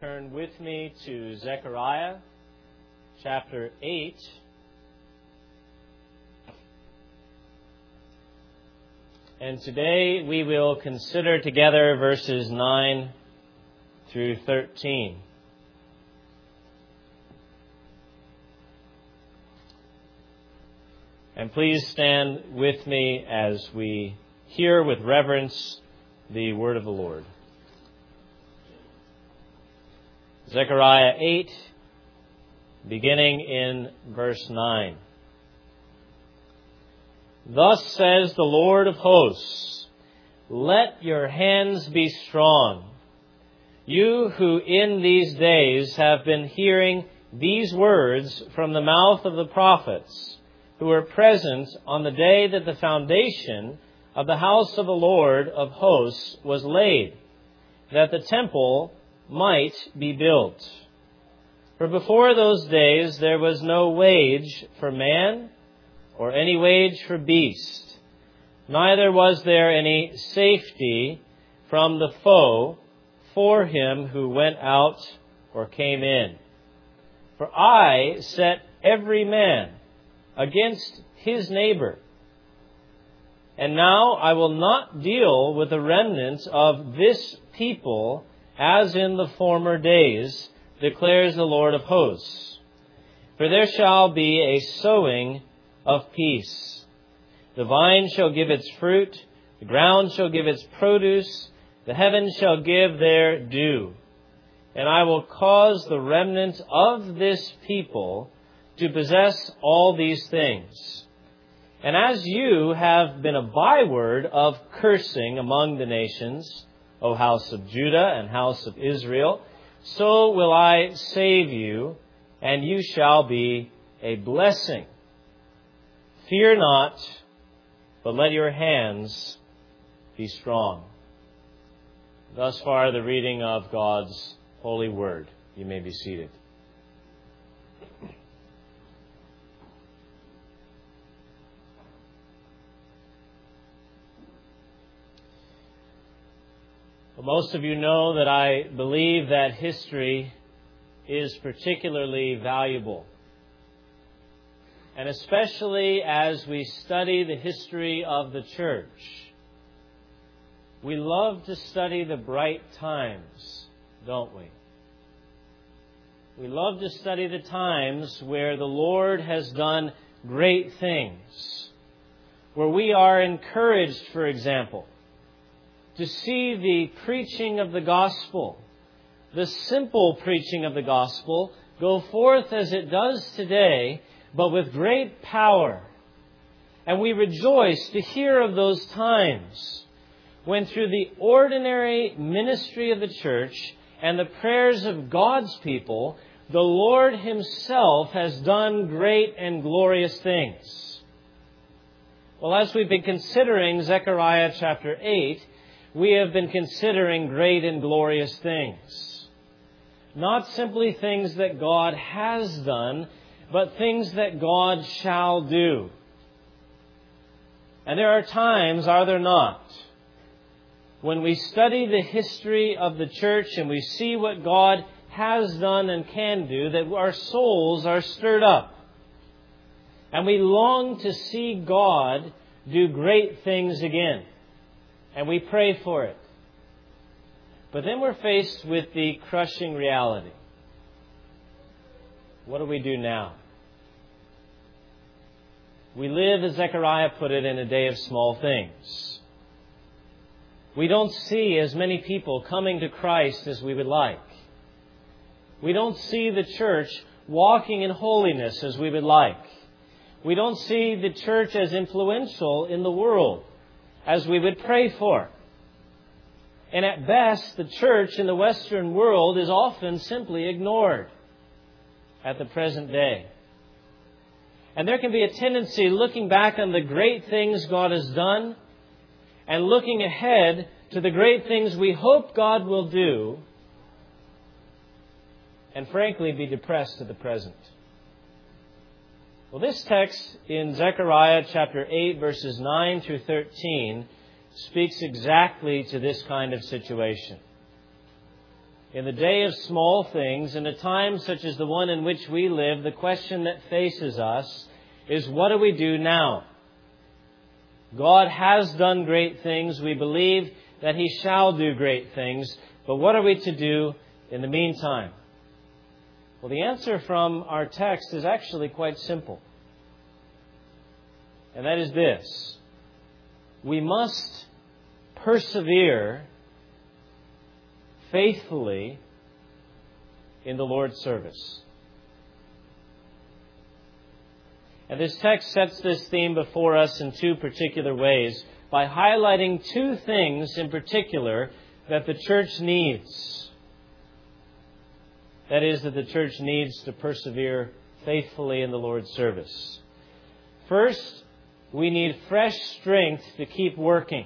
Turn with me to Zechariah chapter 8. And today we will consider together verses 9 through 13. And please stand with me as we hear with reverence the word of the Lord. Zechariah 8, beginning in verse 9. Thus says the Lord of hosts, let your hands be strong, you who in these days have been hearing these words from the mouth of the prophets, who were present on the day that the foundation of the house of the Lord of hosts was laid, that the temple might be built. For before those days there was no wage for man, or any wage for beast, neither was there any safety from the foe for him who went out or came in. For I set every man against his neighbor. And now I will not deal with the remnants of this people as in the former days, declares the Lord of hosts. For there shall be a sowing of peace. The vine shall give its fruit, the ground shall give its produce, the heavens shall give their due. And I will cause the remnant of this people to possess all these things. And as you have been a byword of cursing among the nations, O house of Judah and house of Israel, so will I save you, and you shall be a blessing. Fear not, but let your hands be strong. Thus far, the reading of God's holy word. You may be seated. Most of you know that I believe that history is particularly valuable. And especially as we study the history of the church, we love to study the bright times, don't we? We love to study the times where the Lord has done great things, where we are encouraged, for example, to see the preaching of the gospel, the simple preaching of the gospel, go forth as it does today, but with great power. And we rejoice to hear of those times when through the ordinary ministry of the church and the prayers of God's people, the Lord Himself has done great and glorious things. Well, as we've been considering Zechariah chapter 8, we have been considering great and glorious things. Not simply things that God has done, but things that God shall do. And there are times, are there not, when we study the history of the church and we see what God has done and can do, that our souls are stirred up. And we long to see God do great things again. And we pray for it. But then we're faced with the crushing reality. What do we do now? We live, as Zechariah put it, in a day of small things. We don't see as many people coming to Christ as we would like. We don't see the church walking in holiness as we would like. We don't see the church as influential in the world as we would pray for. And at best, the church in the Western world is often simply ignored at the present day. And there can be a tendency, looking back on the great things God has done and looking ahead to the great things we hope God will do, and frankly be depressed at the present. Well, this text in Zechariah chapter 8, verses 9 through 13, speaks exactly to this kind of situation. In the day of small things, in a time such as the one in which we live, the question that faces us is, what do we do now? God has done great things. We believe that He shall do great things. But what are we to do in the meantime? Well, the answer from our text is actually quite simple. And that is this: we must persevere faithfully in the Lord's service. And this text sets this theme before us in two particular ways, by highlighting two things in particular that the church needs. That is, that the church needs to persevere faithfully in the Lord's service. First, we need fresh strength to keep working.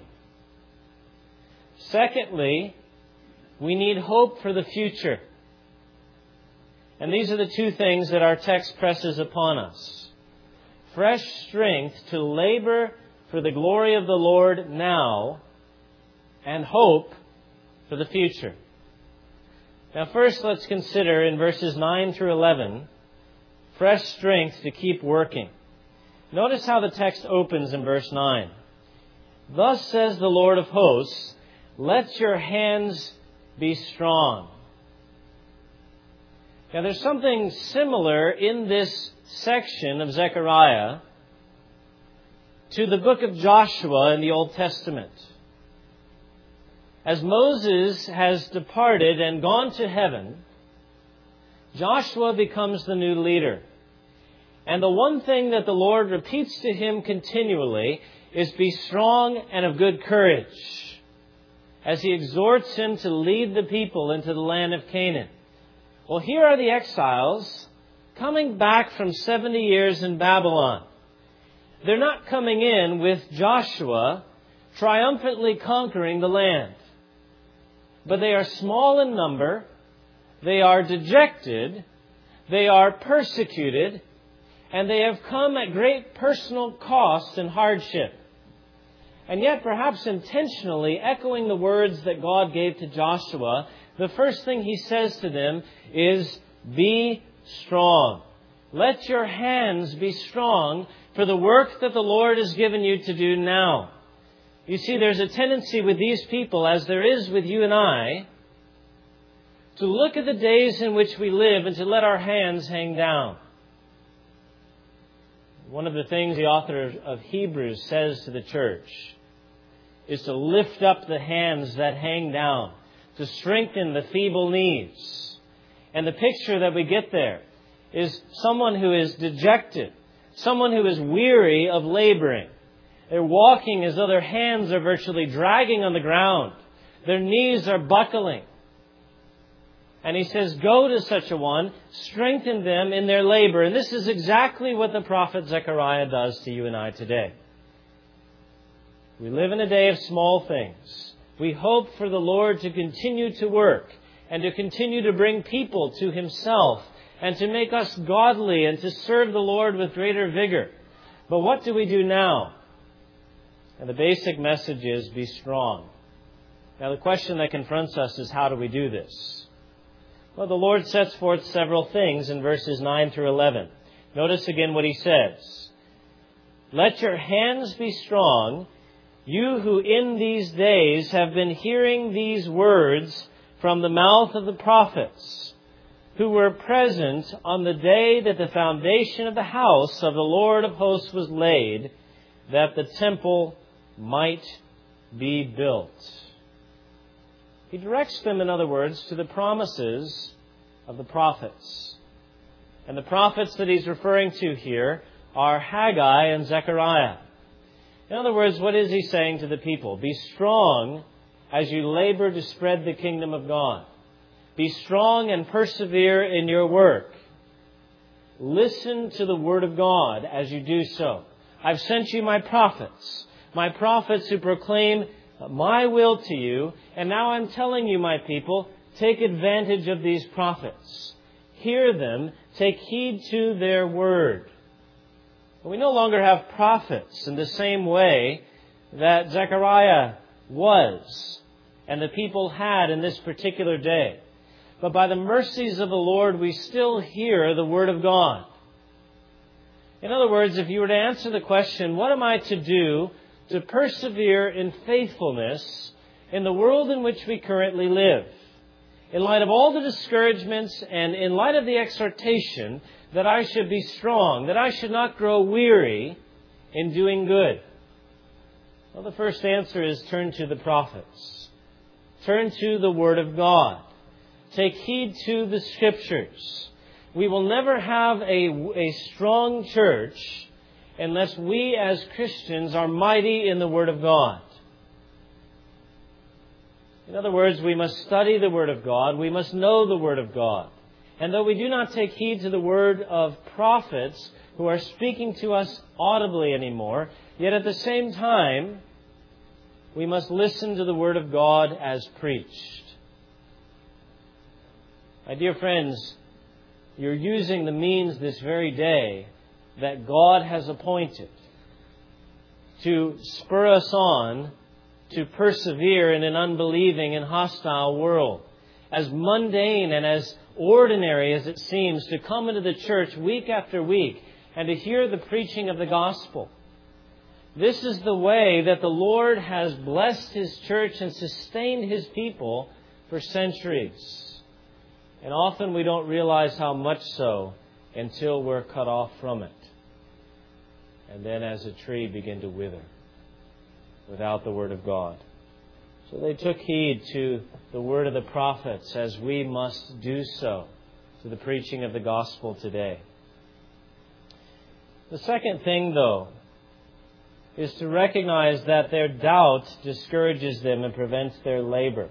Secondly, we need hope for the future. And these are the two things that our text presses upon us. Fresh strength to labor for the glory of the Lord now, and hope for the future. Now first, let's consider in verses 9 through 11, fresh strength to keep working. Notice how the text opens in verse 9. Thus says the Lord of hosts, let your hands be strong. Now there's something similar in this section of Zechariah to the book of Joshua in the Old Testament. As Moses has departed and gone to heaven, Joshua becomes the new leader. And the one thing that the Lord repeats to him continually is, be strong and of good courage, as He exhorts him to lead the people into the land of Canaan. Well, here are the exiles coming back from 70 years in Babylon. They're not coming in with Joshua triumphantly conquering the land. But they are small in number, they are dejected, they are persecuted, and they have come at great personal cost and hardship. And yet, perhaps intentionally echoing the words that God gave to Joshua, the first thing He says to them is, be strong. Let your hands be strong for the work that the Lord has given you to do now. You see, there's a tendency with these people, as there is with you and I, to look at the days in which we live and to let our hands hang down. One of the things the author of Hebrews says to the church is to lift up the hands that hang down, to strengthen the feeble knees. And the picture that we get there is someone who is dejected, someone who is weary of laboring. They're walking as though their hands are virtually dragging on the ground. Their knees are buckling. And he says, go to such a one, strengthen them in their labor. And this is exactly what the prophet Zechariah does to you and I today. We live in a day of small things. We hope for the Lord to continue to work and to continue to bring people to Himself and to make us godly and to serve the Lord with greater vigor. But what do we do now? And the basic message is, be strong. Now the question that confronts us is, how do we do this? Well, the Lord sets forth several things in verses 9 through 11. Notice again what He says. Let your hands be strong, you who in these days have been hearing these words from the mouth of the prophets, who were present on the day that the foundation of the house of the Lord of hosts was laid, that the temple might be built. He directs them, in other words, to the promises of the prophets. And the prophets that he's referring to here are Haggai and Zechariah. In other words, what is he saying to the people? Be strong as you labor to spread the kingdom of God. Be strong and persevere in your work. Listen to the word of God as you do so. I've sent you my prophets who proclaim my will to you. And now I'm telling you, my people, take advantage of these prophets. Hear them. Take heed to their word. We no longer have prophets in the same way that Zechariah was and the people had in this particular day. but by the mercies of the Lord we still hear the Word of God. In other words, if you were to answer the question, what am I to do to persevere in faithfulness in the world in which we currently live, in light of all the discouragements and in light of the exhortation that I should be strong, that I should not grow weary in doing good? Well, the first answer is turn to the prophets. Turn to the Word of God. Take heed to the Scriptures. We will never have a strong church unless we as Christians are mighty in the Word of God. In other words, we must study the Word of God. We must know the Word of God. And though we do not take heed to the word of prophets who are speaking to us audibly anymore, yet at the same time, we must listen to the Word of God as preached. My dear friends, you're using the means this very day that God has appointed to spur us on to persevere in an unbelieving and hostile world. As mundane and as ordinary as it seems to come into the church week after week and to hear the preaching of the gospel, this is the way that the Lord has blessed His church and sustained His people for centuries. And often we don't realize how much so until we're cut off from it. And then as a tree begin to wither without the Word of God. So they took heed to the word of the prophets, as we must do so to the preaching of the gospel today. The second thing, though, is to recognize that their doubt discourages them and prevents their labor.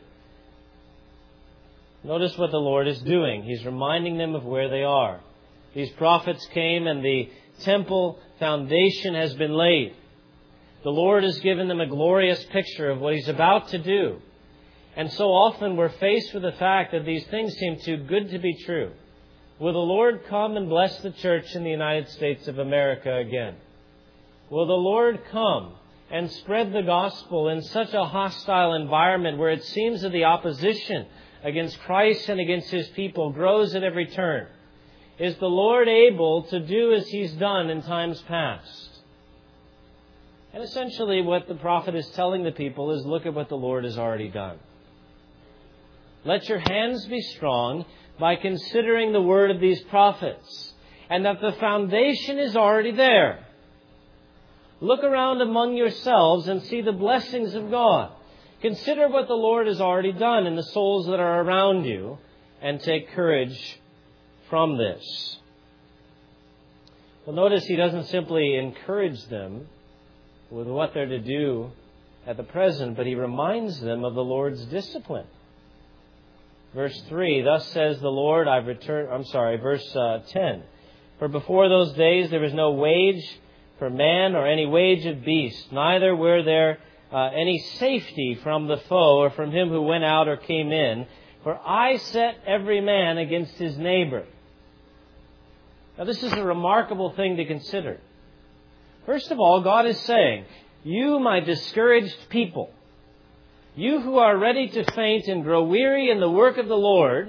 Notice what the Lord is doing. He's reminding them of where they are. These prophets came and the temple foundation has been laid. The Lord has given them a glorious picture of what He's about to do. And so often we're faced with the fact that these things seem too good to be true. Will the Lord come and bless the church in the United States of America again? Will the Lord come and spread the gospel in such a hostile environment where it seems that the opposition against Christ and against His people grows at every turn? Is the Lord able to do as He's done in times past? And essentially what the prophet is telling the people is, look at what the Lord has already done. Let your hands be strong by considering the word of these prophets, and that the foundation is already there. Look around among yourselves and see the blessings of God. Consider what the Lord has already done in the souls that are around you, and take courage from this. Well, notice He doesn't simply encourage them with what they're to do at the present, but He reminds them of the Lord's discipline. Verse 3, thus says the Lord, verse 10. For before those days there was no wage for man or any wage of beast, neither were there any safety from the foe or from him who went out or came in. For I set every man against his neighbor. Now this is a remarkable thing to consider. First of all, God is saying, you, my discouraged people, you who are ready to faint and grow weary in the work of the Lord,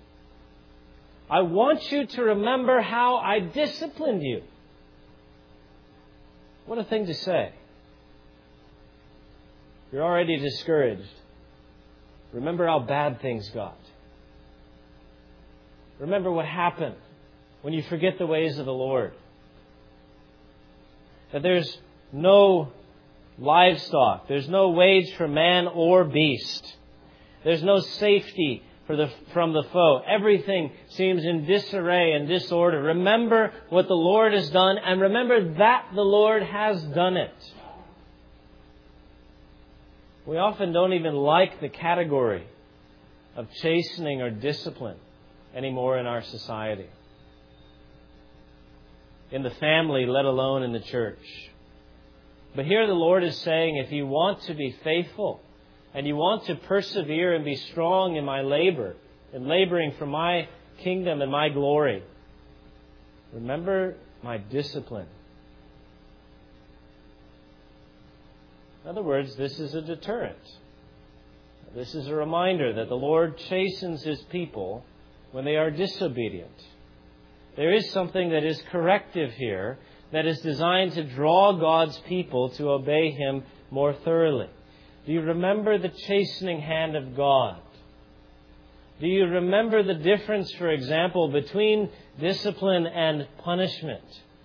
I want you to remember how I disciplined you. What a thing to say. You're already discouraged. Remember how bad things got. Remember what happened when you forget the ways of the Lord. That there's no livestock. There's no wage for man or beast. There's no safety from the foe. Everything seems in disarray and disorder. Remember what the Lord has done, and remember that the Lord has done it. We often don't even like the category of chastening or discipline anymore in our society. In the family, let alone in the church. But here the Lord is saying, if you want to be faithful and you want to persevere and be strong in my labor, in laboring for my kingdom and my glory, remember my discipline. In other words, this is a deterrent. This is a reminder that the Lord chastens His people when they are disobedient. There is something that is corrective here that is designed to draw God's people to obey Him more thoroughly. Do you remember the chastening hand of God? Do you remember the difference, for example, between discipline and punishment?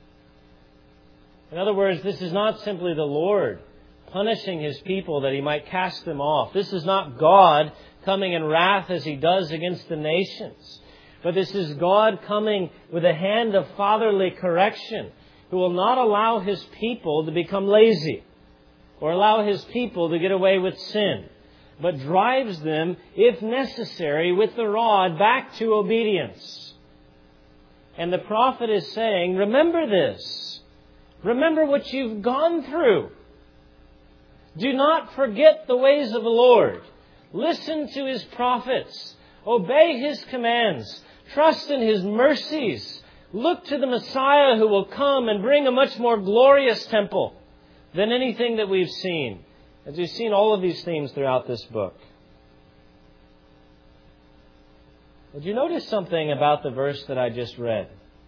In other words, this is not simply the Lord punishing His people that He might cast them off. This is not God coming in wrath as He does against the nations. But this is God coming with a hand of fatherly correction, who will not allow His people to become lazy or allow His people to get away with sin, but drives them, if necessary, with the rod back to obedience. And the prophet is saying, remember this. Remember what you've gone through. Do not forget the ways of the Lord. Listen to His prophets. Obey His commands. Trust in His mercies. Look to the Messiah who will come and bring a much more glorious temple than anything that we've seen. As we've seen all of these themes throughout this book. Did you notice something about the verse that I just read?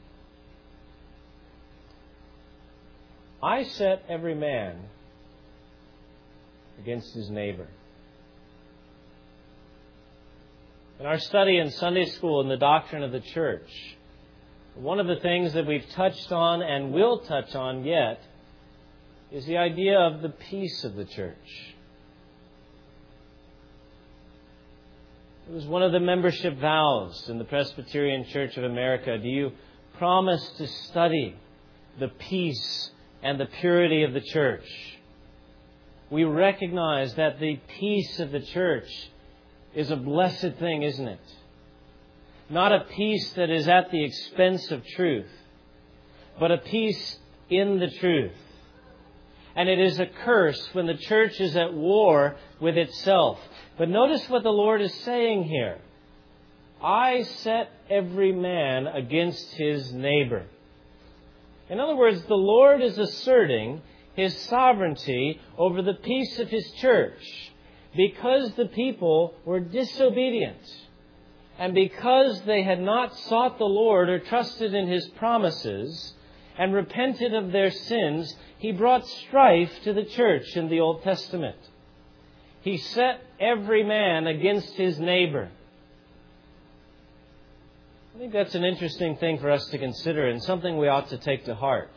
I set every man against his neighbor. In our study in Sunday school in the doctrine of the church, one of the things that we've touched on and will touch on yet is the idea of the peace of the church. It was one of the membership vows in the Presbyterian Church of America. Do you promise to study the peace and the purity of the church? We recognize that the peace of the church is a blessed thing, isn't it? Not a peace that is at the expense of truth, but a peace in the truth. And it is a curse when the church is at war with itself. But notice what the Lord is saying here. I set every man against his neighbor. In other words, the Lord is asserting His sovereignty over the peace of His church because the people were disobedient. And because they had not sought the Lord or trusted in His promises and repented of their sins, He brought strife to the church in the Old Testament. He set every man against his neighbor. I think that's an interesting thing for us to consider and something we ought to take to heart.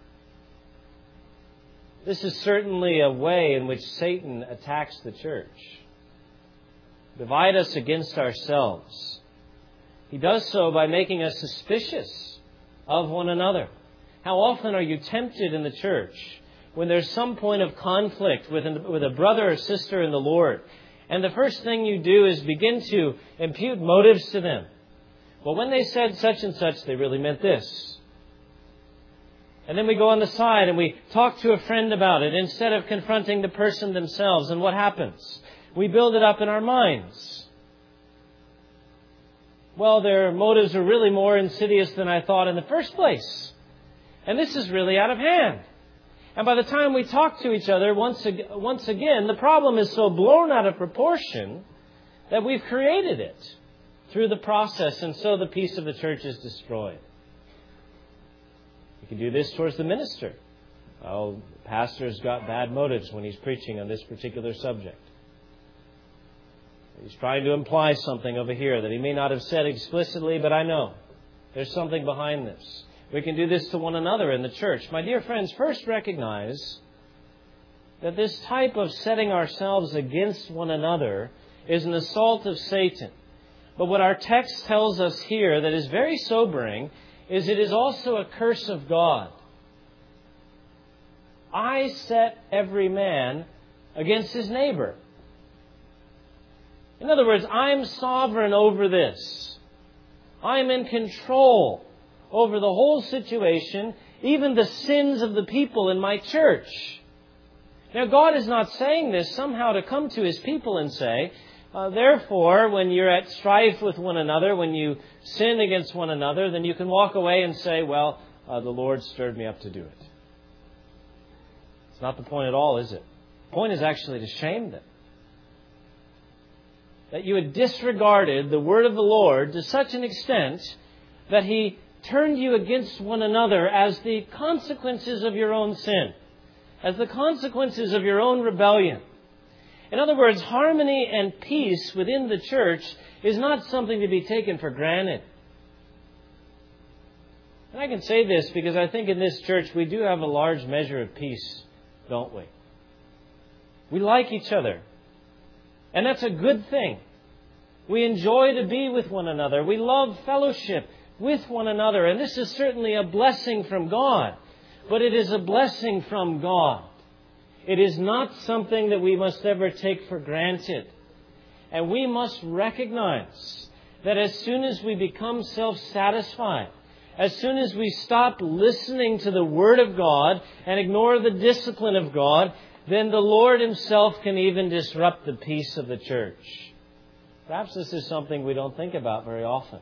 This is certainly a way in which Satan attacks the church. Divide us against ourselves. He does so by making us suspicious of one another. How often are you tempted in the church when there's some point of conflict with a brother or sister in the Lord, and the first thing you do is begin to impute motives to them? Well, when they said such and such, they really meant this. And then we go on the side and we talk to a friend about it instead of confronting the person themselves. And what happens? We build it up in our minds. Well, their motives are really more insidious than I thought in the first place. And this is really out of hand. And by the time we talk to each other, once again, the problem is so blown out of proportion that we've created it through the process, and so the peace of the church is destroyed. You can do this towards the minister. Oh, the pastor's got bad motives when he's preaching on this particular subject. He's trying to imply something over here that he may not have said explicitly, but I know there's something behind this. We can do this to one another in the church. My dear friends, first recognize that this type of setting ourselves against one another is an assault of Satan. But what our text tells us here that is very sobering is it is also a curse of God. I set every man against his neighbor. In other words, I'm sovereign over this. I'm in control over the whole situation, even the sins of the people in my church. Now, God is not saying this somehow to come to His people and say, therefore, when you're at strife with one another, when you sin against one another, then you can walk away and say, well, the Lord stirred me up to do it. It's not the point at all, is it? The point is actually to shame them. that you had disregarded the word of the Lord to such an extent that He turned you against one another as the consequences of your own sin, as the consequences of your own rebellion. In other words, harmony and peace within the church is not something to be taken for granted. And I can say this because I think in this church we do have a large measure of peace, don't we? We like each other. And that's a good thing. We enjoy to be with one another. We love fellowship with one another. And this is certainly a blessing from God. But it is a blessing from God. It is not something that we must ever take for granted. And we must recognize that as soon as we become self-satisfied, as soon as we stop listening to the Word of God and ignore the discipline of God, then the Lord Himself can even disrupt the peace of the church. Perhaps this is something we don't think about very often.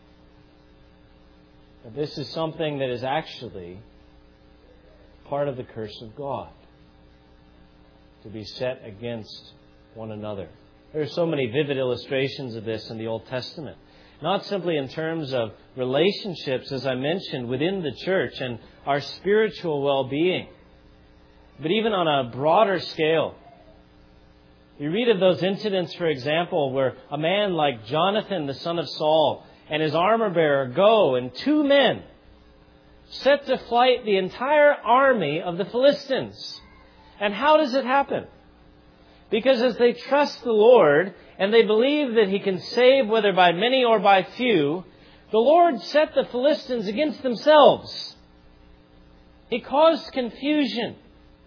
But this is something that is actually part of the curse of God, to be set against one another. There are so many vivid illustrations of this in the Old Testament. Not simply in terms of relationships, as I mentioned, within the church and our spiritual well-being, but even on a broader scale. We read of those incidents, for example, where a man like Jonathan, the son of Saul, and his armor-bearer go, and two men set to flight the entire army of the Philistines. And how does it happen? Because as they trust the Lord and they believe that He can save whether by many or by few, the Lord set the Philistines against themselves. He caused confusion.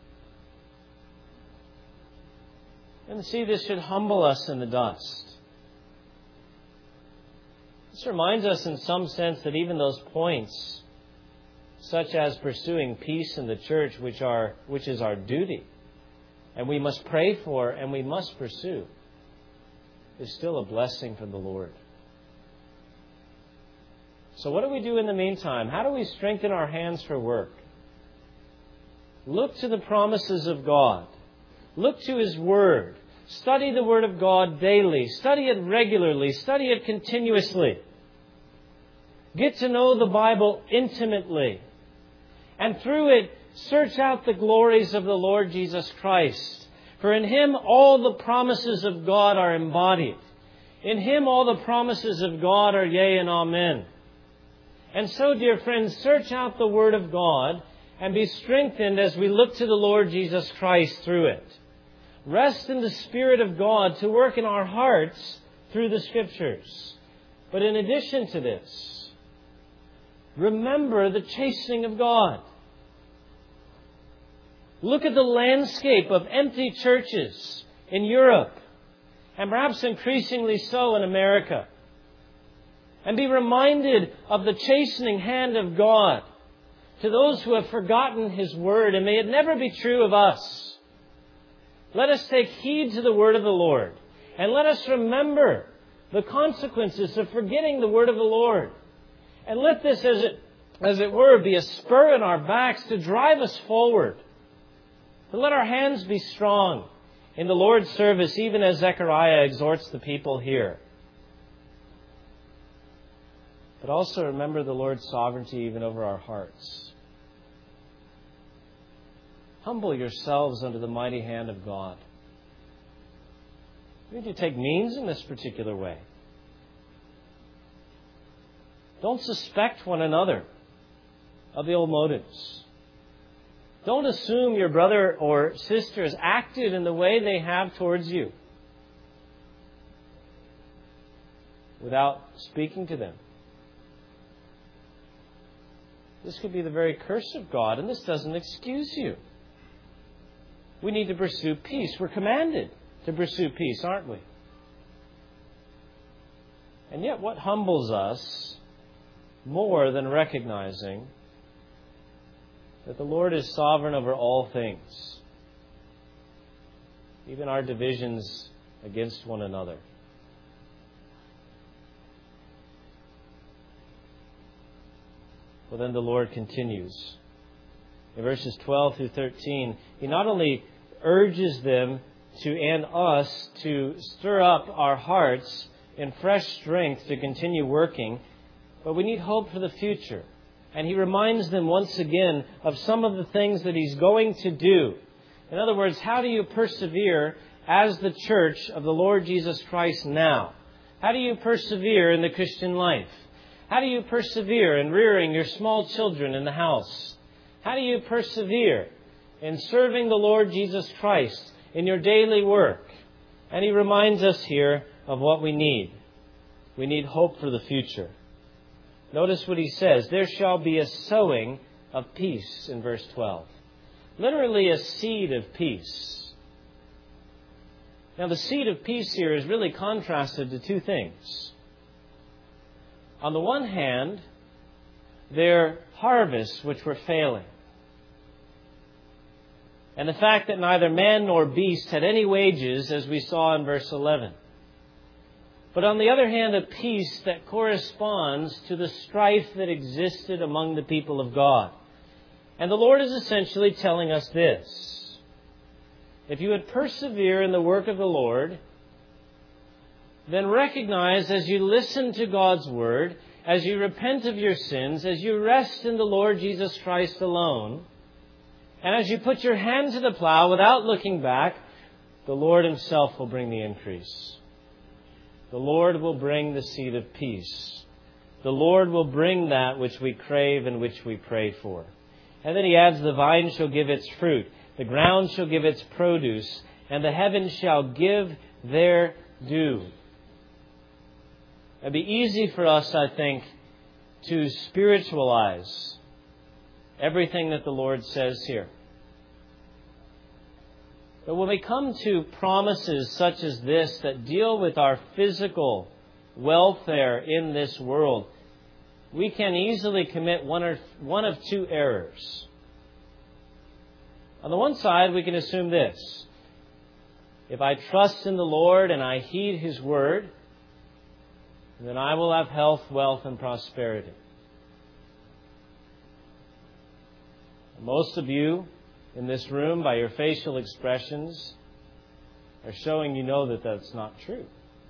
And see, this should humble us in the dust. This reminds us in some sense that even those points, such as pursuing peace in the church, which is our duty, and we must pray for and we must pursue, is still a blessing from the Lord. So what do we do in the meantime? How do we strengthen our hands for work? Look to the promises of God. Look to His Word. Study the Word of God daily. Study it regularly. Study it continuously. Get to know the Bible intimately. And through it, search out the glories of the Lord Jesus Christ. For in Him all the promises of God are embodied. In Him all the promises of God are yea and amen. And so, dear friends, search out the Word of God and be strengthened as we look to the Lord Jesus Christ through it. Rest in the Spirit of God to work in our hearts through the Scriptures. But in addition to this, remember the chastening of God. Look at the landscape of empty churches in Europe, and perhaps increasingly so in America. And be reminded of the chastening hand of God to those who have forgotten His Word, and may it never be true of us. Let us take heed to the Word of the Lord, and let us remember the consequences of forgetting the Word of the Lord. And let this, as it were, be a spur in our backs to drive us forward. To let our hands be strong in the Lord's service, even as Zechariah exhorts the people here. But also remember the Lord's sovereignty even over our hearts. Humble yourselves under the mighty hand of God. You need to take means in this particular way. Don't suspect one another of ill motives. Don't assume your brother or sister has acted in the way they have towards you without speaking to them. This could be the very curse of God, and this doesn't excuse you. We need to pursue peace. We're commanded to pursue peace, aren't we? And yet what humbles us more than recognizing that the Lord is sovereign over all things, even our divisions against one another. Well, then the Lord continues. In verses 12 through 13, He not only urges them and us to stir up our hearts in fresh strength to continue working, but we need hope for the future. And he reminds them once again of some of the things that he's going to do. In other words, how do you persevere as the church of the Lord Jesus Christ now? How do you persevere in the Christian life? How do you persevere in rearing your small children in the house? How do you persevere in serving the Lord Jesus Christ in your daily work? And he reminds us here of what we need. We need hope for the future. Notice what he says. There shall be a sowing of peace in verse 12. Literally a seed of peace. Now the seed of peace here is really contrasted to two things. On the one hand, their harvests which were failing. And the fact that neither man nor beast had any wages, as we saw in verse 11. But on the other hand, a peace that corresponds to the strife that existed among the people of God. And the Lord is essentially telling us this. If you would persevere in the work of the Lord, then recognize as you listen to God's Word, as you repent of your sins, as you rest in the Lord Jesus Christ alone, and as you put your hand to the plow without looking back, the Lord Himself will bring the increase. The Lord will bring the seed of peace. The Lord will bring that which we crave and which we pray for. And then he adds, the vine shall give its fruit, the ground shall give its produce, and the heavens shall give their due. It'd be easy for us, I think, to spiritualize everything that the Lord says here. But when we come to promises such as this that deal with our physical welfare in this world, we can easily commit one of two errors. On the one side, we can assume this. If I trust in the Lord and I heed His word, then I will have health, wealth, and prosperity. Most of you in this room, by your facial expressions, are showing you know that that's not true.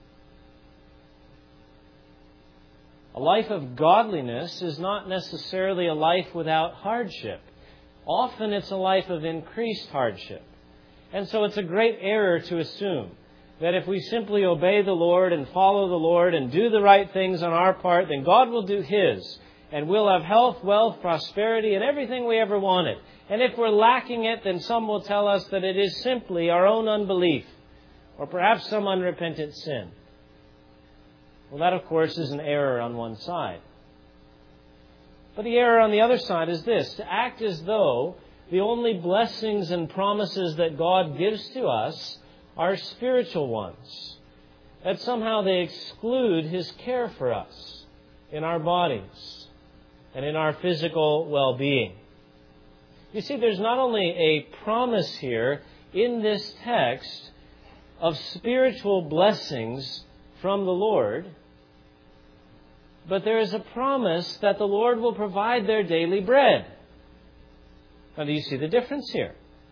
A life of godliness is not necessarily a life without hardship. Often it's a life of increased hardship. And so it's a great error to assume that if we simply obey the Lord and follow the Lord and do the right things on our part, then God will do His. And we'll have health, wealth, prosperity, and everything we ever wanted. And if we're lacking it, then some will tell us that it is simply our own unbelief, or perhaps some unrepentant sin. Well, that, of course, is an error on one side. But the error on the other side is this: to act as though the only blessings and promises that God gives to us are spiritual ones. That somehow they exclude His care for us in our bodies and in our physical well-being. You see, there's not only a promise here in this text of spiritual blessings from the Lord, but there is a promise that the Lord will provide their daily bread. Now, do you see the difference here?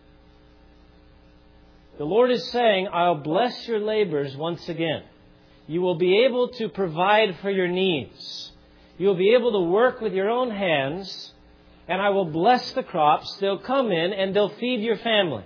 The Lord is saying, I'll bless your labors once again. You will be able to provide for your needs. You will be able to work with your own hands, and I will bless the crops. They'll come in and they'll feed your family.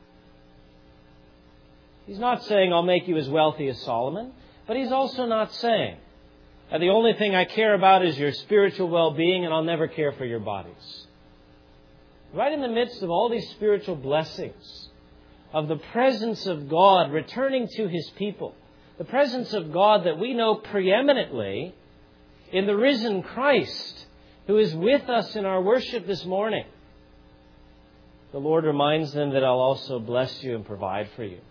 He's not saying I'll make you as wealthy as Solomon, but He's also not saying the only thing I care about is your spiritual well-being and I'll never care for your bodies. Right in the midst of all these spiritual blessings, of the presence of God returning to His people, the presence of God that we know preeminently in the risen Christ who is with us in our worship this morning, the Lord reminds them that I'll also bless you and provide for you.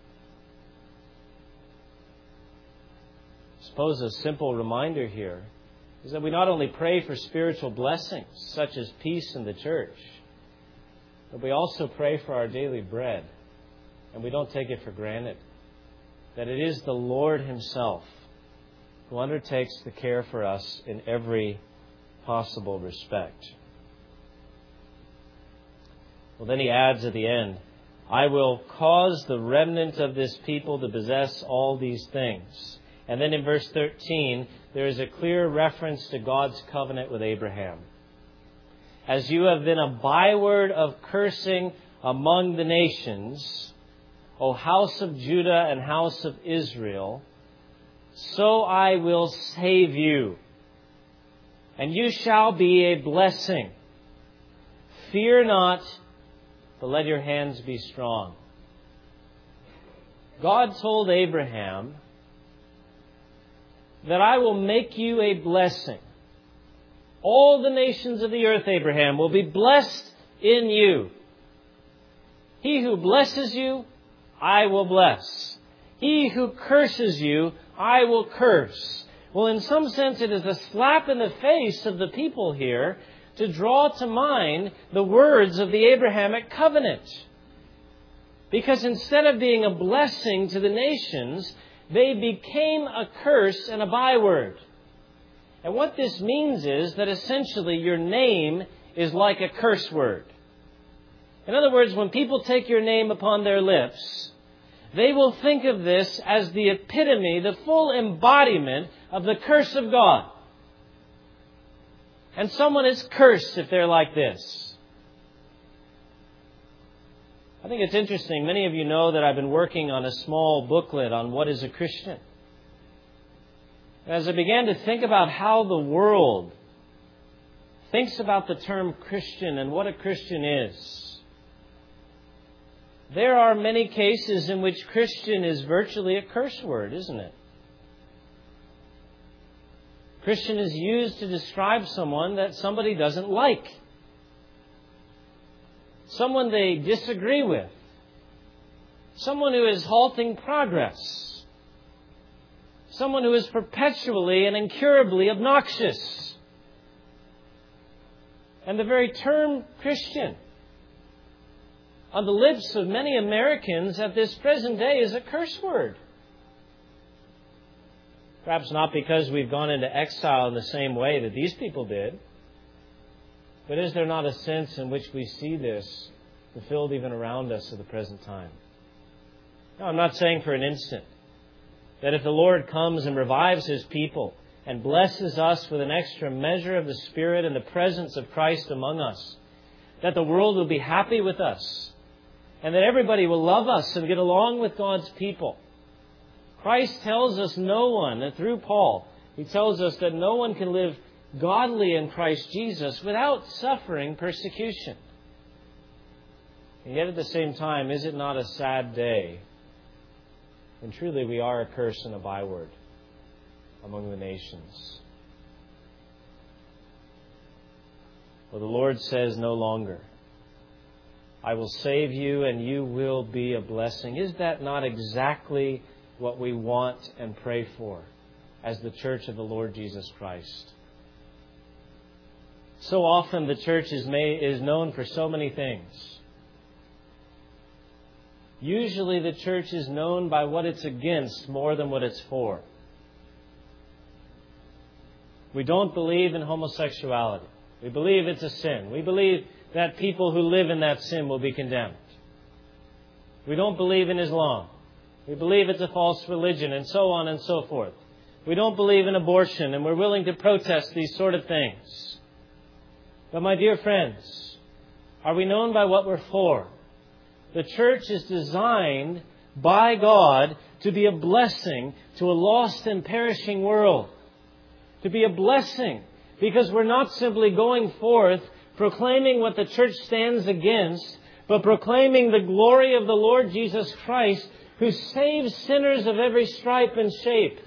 I suppose a simple reminder here is that we not only pray for spiritual blessings, such as peace in the church, but we also pray for our daily bread, and we don't take it for granted. That it is the Lord Himself who undertakes the care for us in every possible respect. Well, then he adds at the end, I will cause the remnant of this people to possess all these things. And then in verse 13, there is a clear reference to God's covenant with Abraham. As you have been a byword of cursing among the nations, O house of Judah and house of Israel, so I will save you, and you shall be a blessing. Fear not, but let your hands be strong. God told Abraham that I will make you a blessing. All the nations of the earth, Abraham, will be blessed in you. He who blesses you, I will bless. He who curses you, I will curse. Well, in some sense, it is a slap in the face of the people here to draw to mind the words of the Abrahamic covenant. Because instead of being a blessing to the nations, they became a curse and a byword. And what this means is that essentially your name is like a curse word. In other words, when people take your name upon their lips, they will think of this as the epitome, the full embodiment of the curse of God. And someone is cursed if they're like this. I think it's interesting. Many of you know that I've been working on a small booklet on what is a Christian. As I began to think about how the world thinks about the term Christian and what a Christian is, there are many cases in which Christian is virtually a curse word, isn't it? Christian is used to describe someone that somebody doesn't like, someone they disagree with, someone who is halting progress, someone who is perpetually and incurably obnoxious. And the very term Christian on the lips of many Americans at this present day is a curse word. Perhaps not because we've gone into exile in the same way that these people did, but is there not a sense in which we see this fulfilled even around us at the present time? Now, I'm not saying for an instant that if the Lord comes and revives His people and blesses us with an extra measure of the Spirit and the presence of Christ among us, that the world will be happy with us and that everybody will love us and get along with God's people. Christ tells us no one, and through Paul, he tells us that no one can live godly in Christ Jesus without suffering persecution. And yet at the same time, is it not a sad day when truly we are a curse and a byword among the nations? Well, the Lord says no longer, I will save you and you will be a blessing. Is that not exactly what we want and pray for as the church of the Lord Jesus Christ? So often the church is known for so many things. Usually the church is known by what it's against more than what it's for. We don't believe in homosexuality. We believe it's a sin. We believe that people who live in that sin will be condemned. We don't believe in Islam. We believe it's a false religion, and so on and so forth. We don't believe in abortion, and we're willing to protest these sort of things. But my dear friends, are we known by what we're for? The church is designed by God to be a blessing to a lost and perishing world. To be a blessing because we're not simply going forth proclaiming what the church stands against, but proclaiming the glory of the Lord Jesus Christ, who saves sinners of every stripe and shape.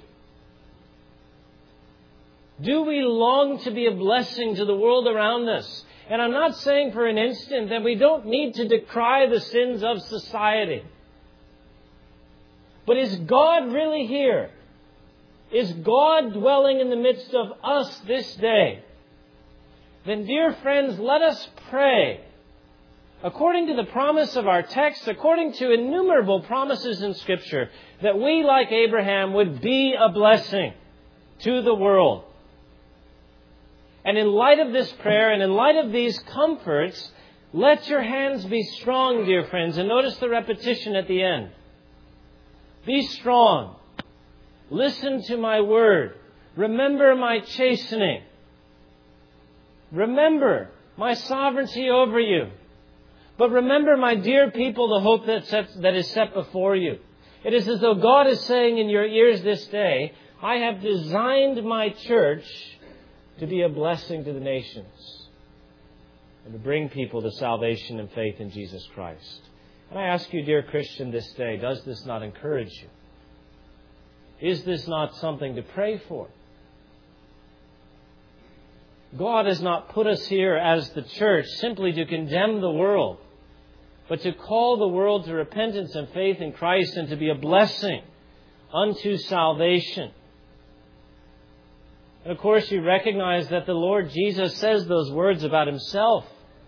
Do we long to be a blessing to the world around us? And I'm not saying for an instant that we don't need to decry the sins of society. But is God really here? Is God dwelling in the midst of us this day? Then, dear friends, let us pray, according to the promise of our text, according to innumerable promises in Scripture, that we, like Abraham, would be a blessing to the world. And in light of this prayer and in light of these comforts, Let your hands be strong, dear friends. And notice the repetition at the end. Be strong. Listen to my word. Remember my chastening. Remember my sovereignty over you. But remember, my dear people, the hope that is set before you. It is as though God is saying in your ears this day, I have designed my church to be a blessing to the nations and to bring people to salvation and faith in Jesus Christ. And I ask you, dear Christian, this day, does this not encourage you? Is this not something to pray for? God has not put us here as the church simply to condemn the world, but to call the world to repentance and faith in Christ and to be a blessing unto salvation. And of course, you recognize that the Lord Jesus says those words about Himself.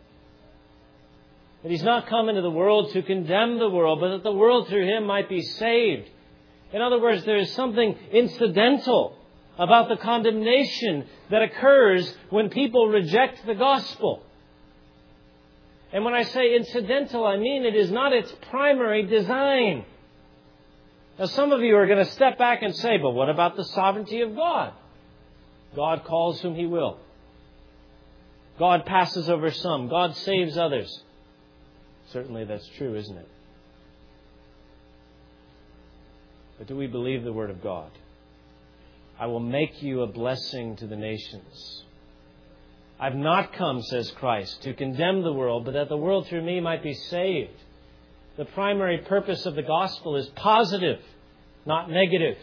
That He's not come into the world to condemn the world, but that the world through Him might be saved. In other words, there is something incidental about the condemnation that occurs when people reject the gospel. And when I say incidental, I mean it is not its primary design. Now, some of you are going to step back and say, but what about the sovereignty of God? God calls whom He will. God passes over some. God saves others. Certainly that's true, isn't it? But do we believe the Word of God? I will make you a blessing to the nations. I've not come, says Christ, to condemn the world, but that the world through me might be saved. The primary purpose of the gospel is positive, not negative.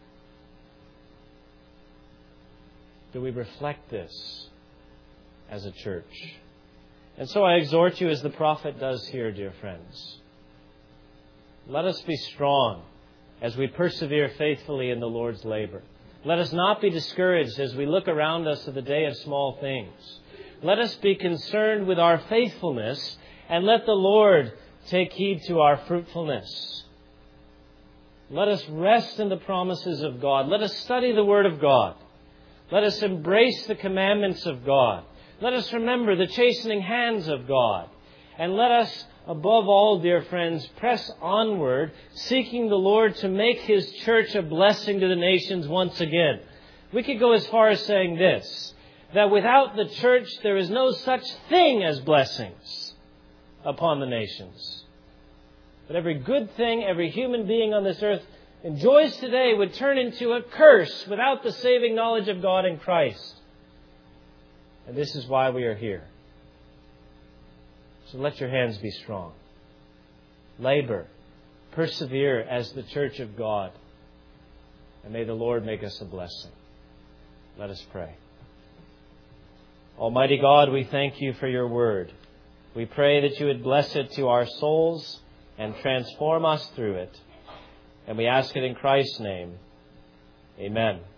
Do we reflect this as a church? And so I exhort you as the prophet does here, dear friends. Let us be strong as we persevere faithfully in the Lord's labor. Let us not be discouraged as we look around us at the day of small things. Let us be concerned with our faithfulness and let the Lord take heed to our fruitfulness. Let us rest in the promises of God. Let us study the Word of God. Let us embrace the commandments of God. Let us remember the chastening hands of God. And let us, above all, dear friends, press onward, seeking the Lord to make His church a blessing to the nations once again. We could go as far as saying this, that without the church there is no such thing as blessings upon the nations. But every good thing, every human being on this earth enjoys today would turn into a curse without the saving knowledge of God in Christ. And this is why we are here. So let your hands be strong. Labor. Persevere as the church of God. And may the Lord make us a blessing. Let us pray. Almighty God, we thank You for Your word. We pray that You would bless it to our souls and transform us through it. And we ask it in Christ's name. Amen.